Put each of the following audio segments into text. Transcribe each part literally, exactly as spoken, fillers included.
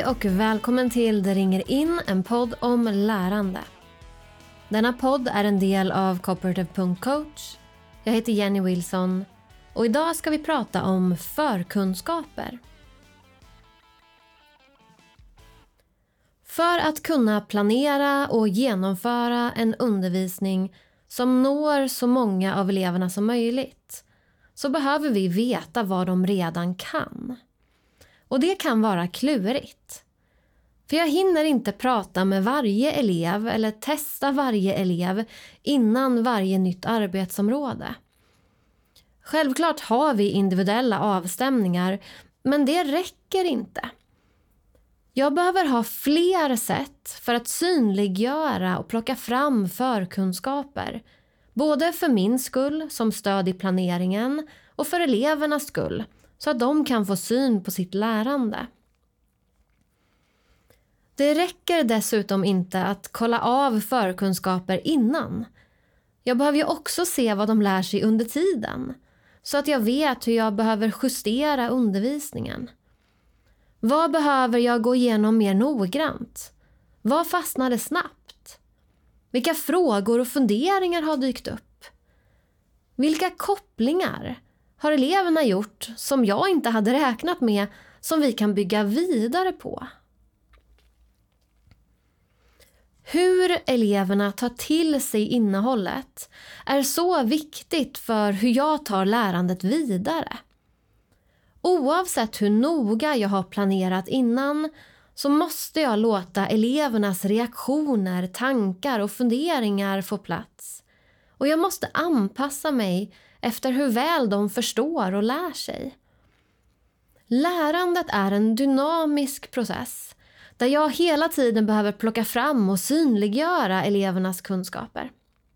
Hej och välkommen till Det ringer in, en podd om lärande. Denna podd är en del av Cooperative punkt coach. Jag heter Jenny Wilson och idag ska vi prata om förkunskaper. För att kunna planera och genomföra en undervisning som når så många av eleverna som möjligt så behöver vi veta vad de redan kan. Och det kan vara klurigt. För jag hinner inte prata med varje elev eller testa varje elev innan varje nytt arbetsområde. Självklart har vi individuella avstämningar, men det räcker inte. Jag behöver ha fler sätt för att synliggöra och plocka fram förkunskaper. Både för min skull som stöd i planeringen och för elevernas skull så att de kan få syn på sitt lärande. Det räcker dessutom inte att kolla av förkunskaper innan. Jag behöver ju också se vad de lär sig under tiden så att jag vet hur jag behöver justera undervisningen. Vad behöver jag gå igenom mer noggrant? Vad fastnade snabbt? Vilka frågor och funderingar har dykt upp? Vilka kopplingar har eleverna gjort som jag inte hade räknat med som vi kan bygga vidare på? Hur eleverna tar till sig innehållet är så viktigt för hur jag tar lärandet vidare. Oavsett hur noga jag har planerat innan så måste jag låta elevernas reaktioner, tankar och funderingar få plats. Och jag måste anpassa mig efter hur väl de förstår och lär sig. Lärandet är en dynamisk process där jag hela tiden behöver plocka fram och synliggöra elevernas kunskaper.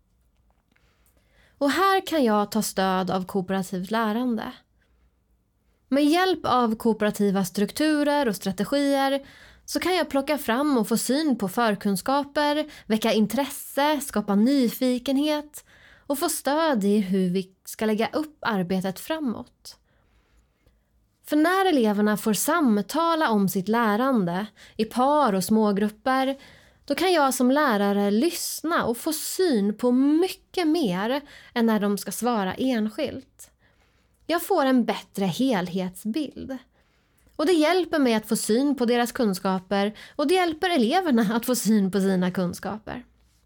Och här kan jag ta stöd av kooperativt lärande. Med hjälp av kooperativa strukturer och strategier så kan jag plocka fram och få syn på förkunskaper, väcka intresse, skapa nyfikenhet och få stöd i hur vi ska lägga upp arbetet framåt. För när eleverna får samtala om sitt lärande i par och smågrupper, då kan jag som lärare lyssna och få syn på mycket mer än när de ska svara enskilt. Jag får en bättre helhetsbild. Och det hjälper mig att få syn på deras kunskaper och det hjälper eleverna att få syn på sina kunskaper.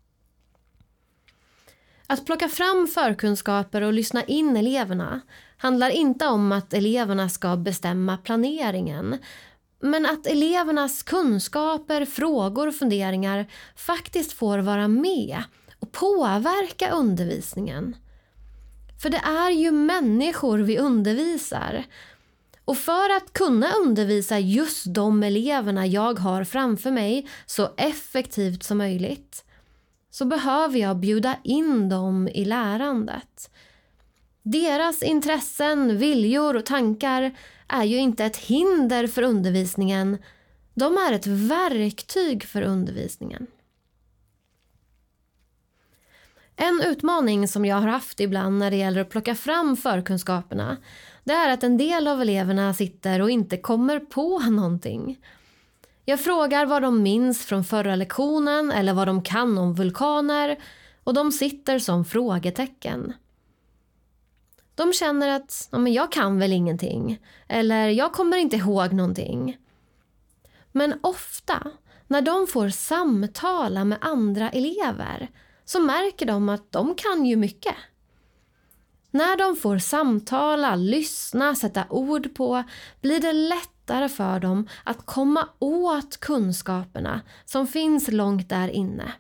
Att plocka fram förkunskaper och lyssna in eleverna handlar inte om att eleverna ska bestämma planeringen, men att elevernas kunskaper, frågor och funderingar faktiskt får vara med och påverka undervisningen. För det är ju människor vi undervisar. Och för att kunna undervisa just de eleverna jag har framför mig så effektivt som möjligt så behöver jag bjuda in dem i lärandet. Deras intressen, viljor och tankar är ju inte ett hinder för undervisningen. De är ett verktyg för undervisningen. En utmaning som jag har haft ibland när det gäller att plocka fram förkunskaperna, det är att en del av eleverna sitter och inte kommer på någonting. Jag frågar vad de minns från förra lektionen eller vad de kan om vulkaner och de sitter som frågetecken. De känner att ja, men jag kan väl ingenting eller jag kommer inte ihåg någonting. Men ofta när de får samtala med andra elever så märker de att de kan ju mycket. När de får samtala, lyssna, sätta ord på blir det lättare för dem att komma åt kunskaperna som finns långt där inne.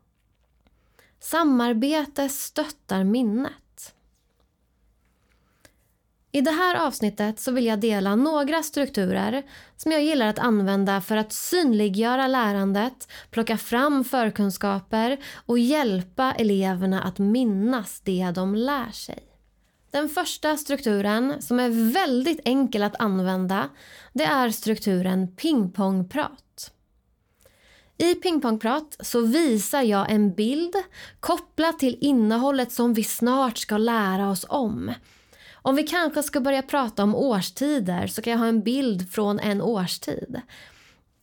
Samarbete stöttar minnet. I det här avsnittet så vill jag dela några strukturer som jag gillar att använda för att synliggöra lärandet, plocka fram förkunskaper och hjälpa eleverna att minnas det de lär sig. Den första strukturen som är väldigt enkel att använda, det är strukturen pingpongprat. I pingpongprat så visar jag en bild kopplat till innehållet som vi snart ska lära oss om. Om vi kanske ska börja prata om årstider så kan jag ha en bild från en årstid.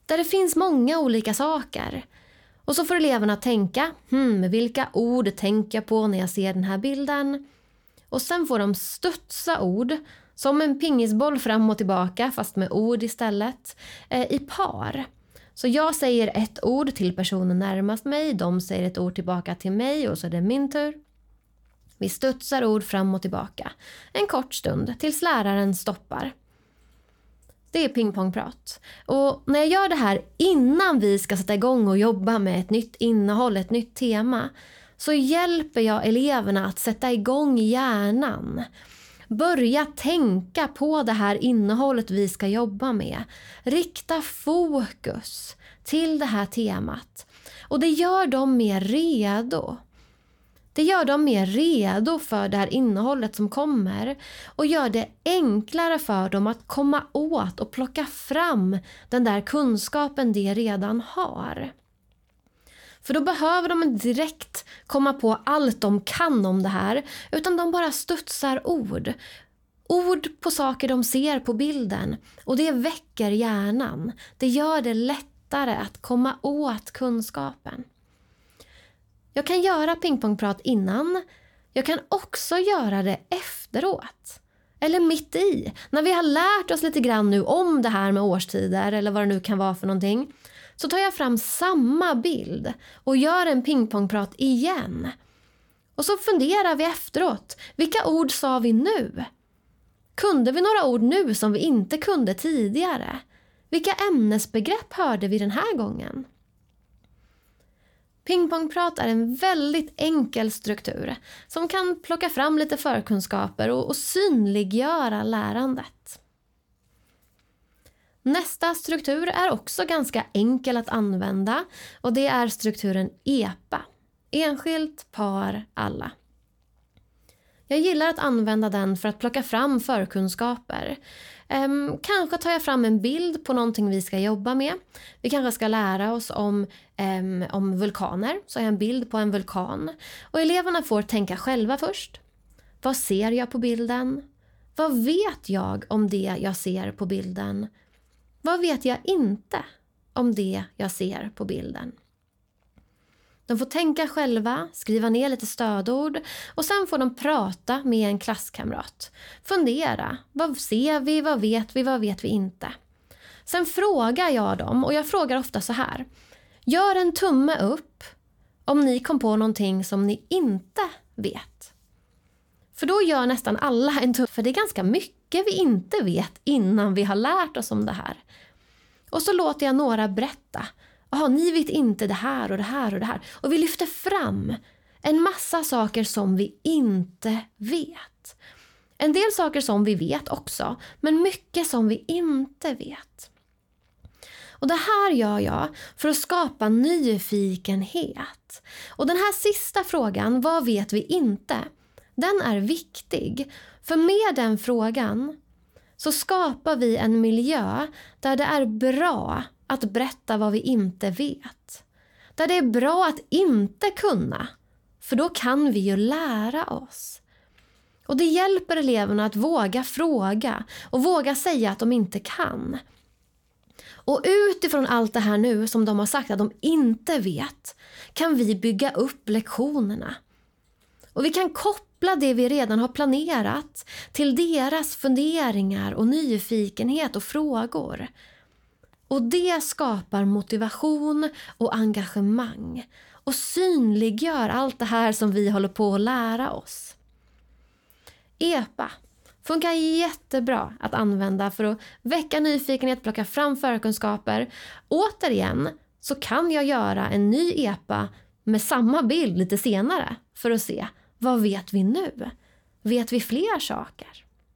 där det finns många olika saker. Och så får eleverna tänka, hmm, vilka ord tänker jag på när jag ser den här bilden? Och sen får de studsa ord, som en pingisboll fram och tillbaka, fast med ord istället, eh, i par. Så jag säger ett ord till personen närmast mig, de säger ett ord tillbaka till mig och så är det min tur. Vi studsar ord fram och tillbaka, en kort stund, tills läraren stoppar. Det är pingpongprat. Och när jag gör det här innan vi ska sätta igång och jobba med ett nytt innehåll, ett nytt tema, så hjälper jag eleverna att sätta igång hjärnan. Börja tänka på det här innehållet vi ska jobba med. Rikta fokus till det här temat. Och det gör dem mer redo. Det gör dem mer redo för det här innehållet som kommer och gör det enklare för dem att komma åt och plocka fram den där kunskapen de redan har. För då behöver de inte direkt komma på allt de kan om det här, utan de bara studsar ord. Ord på saker de ser på bilden, och det väcker hjärnan. Det gör det lättare att komma åt kunskapen. Jag kan göra pingpongprat innan. Jag kan också göra det efteråt. Eller mitt i. När vi har lärt oss lite grann nu om det här med årstider eller vad det nu kan vara för någonting, så tar jag fram samma bild och gör en pingpongprat igen. Och så funderar vi efteråt. Vilka ord sa vi nu? Kunde vi några ord nu som vi inte kunde tidigare? Vilka ämnesbegrepp hörde vi den här gången? Pingpongprat är en väldigt enkel struktur som kan plocka fram lite förkunskaper och, och synliggöra lärandet. Nästa struktur är också ganska enkel att använda, och det är strukturen E P A. Enskilt, par, alla. Jag gillar att använda den för att plocka fram förkunskaper. Um, kanske tar jag fram en bild på någonting vi ska jobba med. Vi kanske ska lära oss om, um, om vulkaner. Så har jag en bild på en vulkan. Och eleverna får tänka själva först. Vad ser jag på bilden? Vad vet jag om det jag ser på bilden? Vad vet jag inte om det jag ser på bilden? De får tänka själva, skriva ner lite stödord och sen får de prata med en klasskamrat. Fundera, vad ser vi, vad vet vi, vad vet vi inte? Sen frågar jag dem, och jag frågar ofta så här. Gör en tumme upp om ni kom på någonting som ni inte vet. För då gör nästan alla en tumme, för det är ganska mycket vi inte vet innan vi har lärt oss om det här. Och så låter jag några berätta. Jaha, ni vet inte det här och det här och det här. Och vi lyfter fram en massa saker som vi inte vet. En del saker som vi vet också, men mycket som vi inte vet. Och det här gör jag för att skapa nyfikenhet. Och den här sista frågan, vad vet vi inte? Den är viktig. För med den frågan så skapar vi en miljö där det är bra att berätta vad vi inte vet. Där det är bra att inte kunna. För då kan vi ju lära oss. Och det hjälper eleverna att våga fråga och våga säga att de inte kan. Och utifrån allt det här nu som de har sagt att de inte vet, kan vi bygga upp lektionerna. Och vi kan koppla det vi redan har planerat till deras funderingar och nyfikenhet och frågor. Och det skapar motivation och engagemang och synliggör allt det här som vi håller på att lära oss. E P A funkar jättebra att använda för att väcka nyfikenhet, plocka fram förkunskaper. Återigen så kan jag göra en ny E P A med samma bild lite senare för att se vad vet vi nu? Vet vi fler saker?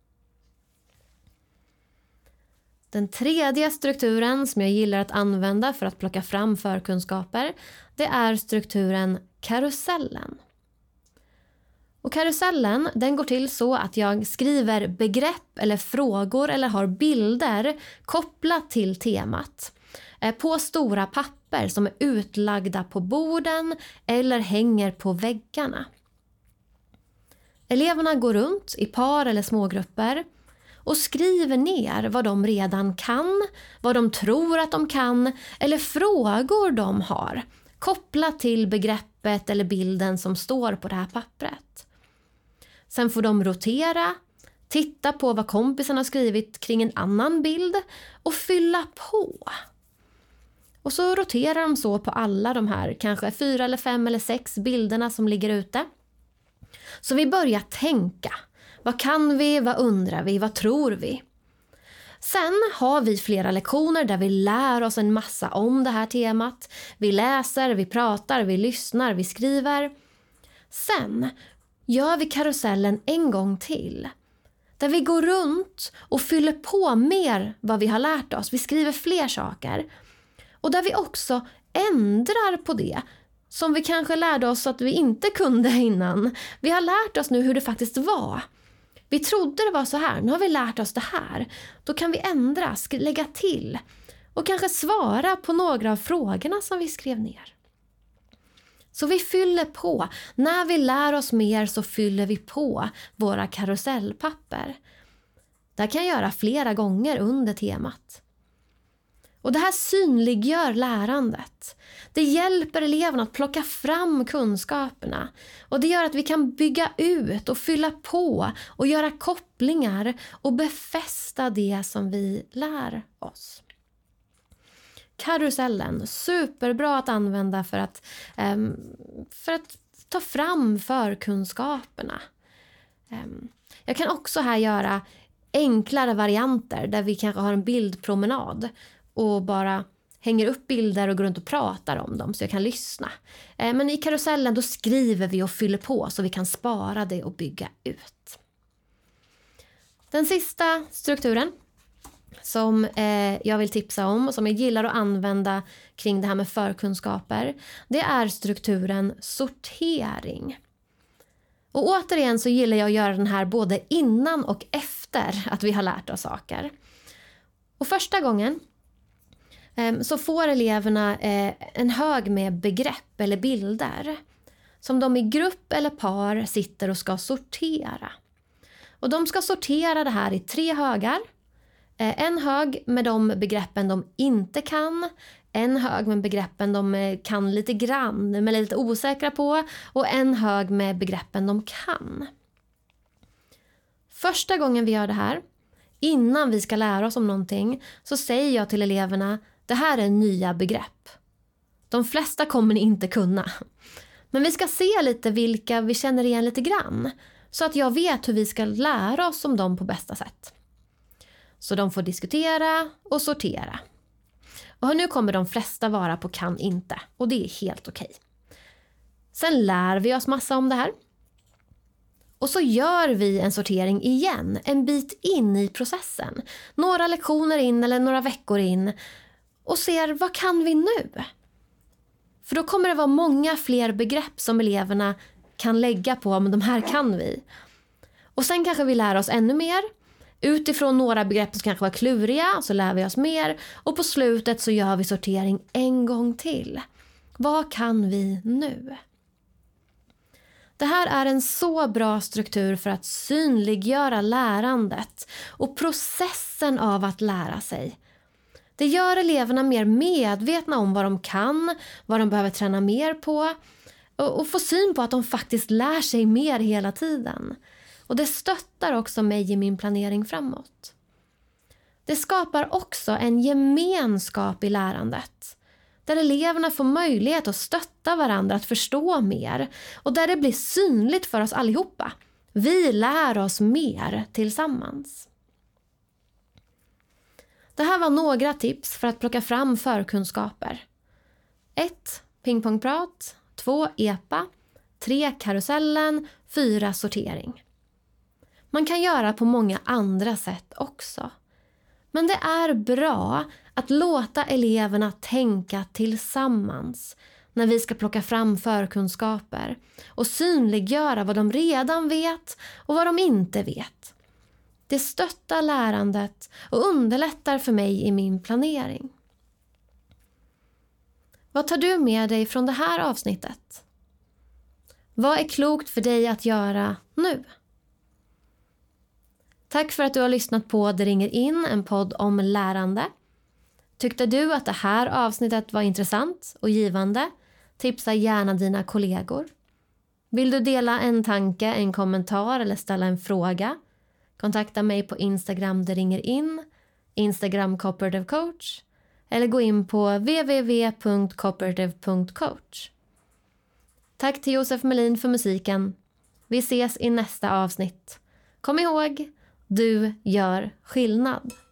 Den tredje strukturen som jag gillar att använda för att plocka fram förkunskaper, det är strukturen karusellen. Och karusellen, den går till så att jag skriver begrepp eller frågor eller har bilder kopplat till temat på stora papper som är utlagda på borden eller hänger på väggarna. Eleverna går runt i par eller smågrupper och skriver ner vad de redan kan, vad de tror att de kan eller frågor de har kopplat till begreppet eller bilden som står på det här pappret. Sen får de rotera, titta på vad kompisen har skrivit kring en annan bild och fylla på. Och så roterar de så på alla de här kanske fyra eller fem eller sex bilderna som ligger ute. Så vi börjar tänka. Vad kan vi? Vad undrar vi? Vad tror vi? Sen har vi flera lektioner där vi lär oss en massa om det här temat. Vi läser, vi pratar, vi lyssnar, vi skriver. Sen gör vi karusellen en gång till. Där vi går runt och fyller på mer vad vi har lärt oss. Vi skriver fler saker. Och där vi också ändrar på det som vi kanske lärde oss att vi inte kunde innan. Vi har lärt oss nu hur det faktiskt var. Vi trodde det var så här, nu har vi lärt oss det här. Då kan vi ändra, lägga till och kanske svara på några av frågorna som vi skrev ner. Så vi fyller på. När vi lär oss mer så fyller vi på våra karusellpapper. Det här kan jag göra flera gånger under temat. Och det här synliggör lärandet. Det hjälper eleverna att plocka fram kunskaperna. Och det gör att vi kan bygga ut och fylla på och göra kopplingar och befästa det som vi lär oss. Karusellen, superbra att använda för att, um, för att ta fram förkunskaperna. Um, jag kan också här göra enklare varianter där vi kanske har en bildpromenad och bara hänger upp bilder och går runt och pratar om dem så jag kan lyssna. Eh, men i karusellen då skriver vi och fyller på så vi kan spara det och bygga ut. Den sista strukturen som eh, jag vill tipsa om och som jag gillar att använda kring det här med förkunskaper, det är strukturen sortering. Och återigen så gillar jag att göra den här både innan och efter att vi har lärt oss saker. Och första gången så får eleverna en hög med begrepp eller bilder som de i grupp eller par sitter och ska sortera. Och de ska sortera det här i tre högar. En hög med de begreppen de inte kan, en hög med begreppen de kan lite grann men är lite osäkra på och en hög med begreppen de kan. Första gången vi gör det här, innan vi ska lära oss om någonting, så säger jag till eleverna: det här är nya begrepp. De flesta kommer ni inte kunna. Men vi ska se lite vilka vi känner igen lite grann. Så att jag vet hur vi ska lära oss om dem på bästa sätt. Så de får diskutera och sortera. Och nu kommer de flesta vara på kan inte. Och det är helt okej. Sen lär vi oss massa om det här. Och så gör vi en sortering igen. En bit in i processen. Några lektioner in eller några veckor in. Och ser, vad kan vi nu? För då kommer det vara många fler begrepp som eleverna kan lägga på, men de här kan vi. Och sen kanske vi lär oss ännu mer. Utifrån några begrepp som kanske var kluriga så lär vi oss mer. Och på slutet så gör vi sortering en gång till. Vad kan vi nu? Det här är en så bra struktur för att synliggöra lärandet och processen av att lära sig. Det gör eleverna mer medvetna om vad de kan, vad de behöver träna mer på och, och få syn på att de faktiskt lär sig mer hela tiden. Och det stöttar också mig i min planering framåt. Det skapar också en gemenskap i lärandet. Där eleverna får möjlighet att stötta varandra att förstå mer. Och där det blir synligt för oss allihopa. Vi lär oss mer tillsammans. Det här var några tips för att plocka fram förkunskaper. ett. Pingpongprat. två. E P A. tre. Karusellen. fyra. Sortering. Man kan göra på många andra sätt också. Men det är bra att låta eleverna tänka tillsammans när vi ska plocka fram förkunskaper och synliggöra vad de redan vet och vad de inte vet. Det stöttar lärandet och underlättar för mig i min planering. Vad tar du med dig från det här avsnittet? Vad är klokt för dig att göra nu? Tack för att du har lyssnat på Det ringer in, en podd om lärande. Tyckte du att det här avsnittet var intressant och givande? Tipsa gärna dina kollegor. Vill du dela en tanke, en kommentar eller ställa en fråga? Kontakta mig på Instagram Det ringer in, Instagram Cooperative Coach eller gå in på w w w punkt cooperative punkt coach. Tack till Josef Melin för musiken. Vi ses i nästa avsnitt. Kom ihåg, du gör skillnad.